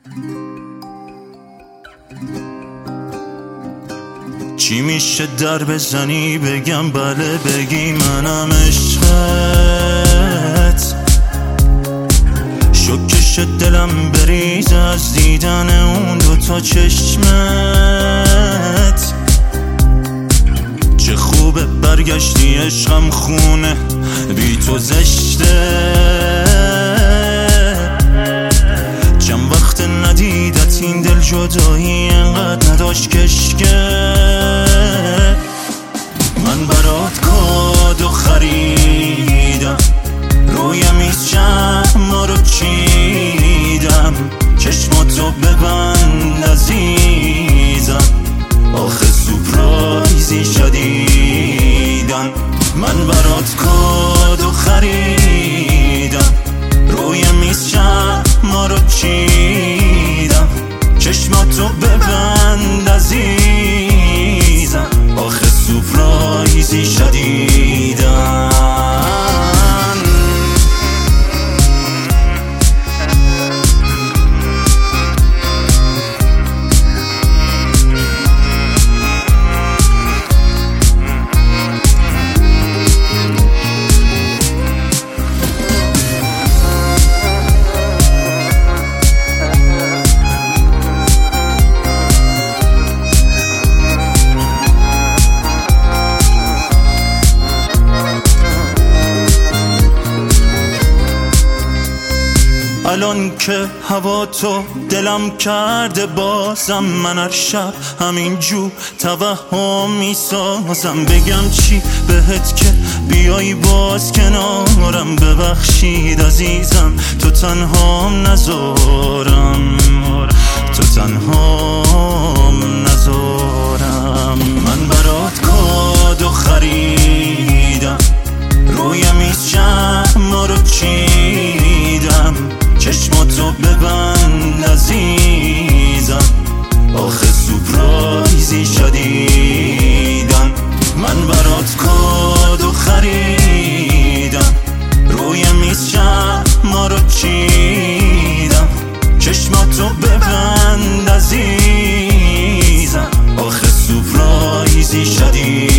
چی میشه در بزنی بگم بله، بگی منم عشقت، شکش دلم بریز از دیدن اون دوتا چشمت. چه خوبه برگشتی عشقم، خونه بی تو زشته، چند وقت ندیدت این دل جدایی انقدر نداشت کشکه. من برات کادو خریدم، روی میز شمع رو چیدم، چشماتو ببند عزیزم، آخه سورپرایزی شدیدن. من برات کادو خریدم، روی میز شمع رو چیدم، چشماتو ببند عزیزم، آخه سورپرایزی شدیدن. الان که هوا تو دلم کرده بازم، من هر شب همینجور توهم میسازم. بگم چی بهت که بیایی باز کنارم، ببخشید عزیزم تو تنهام نذارم، تو تنهام نذارم. من برات کادو خریدم، روی میز شمع رو چیدم، چشماتو ببند عزیزم، آخه سورپرایزی شدیدن. من برات کادو خریدم، روی میز شمع رو چیدم، چشماتو ببند عزیزم، آخه سورپرایزی شدیدن.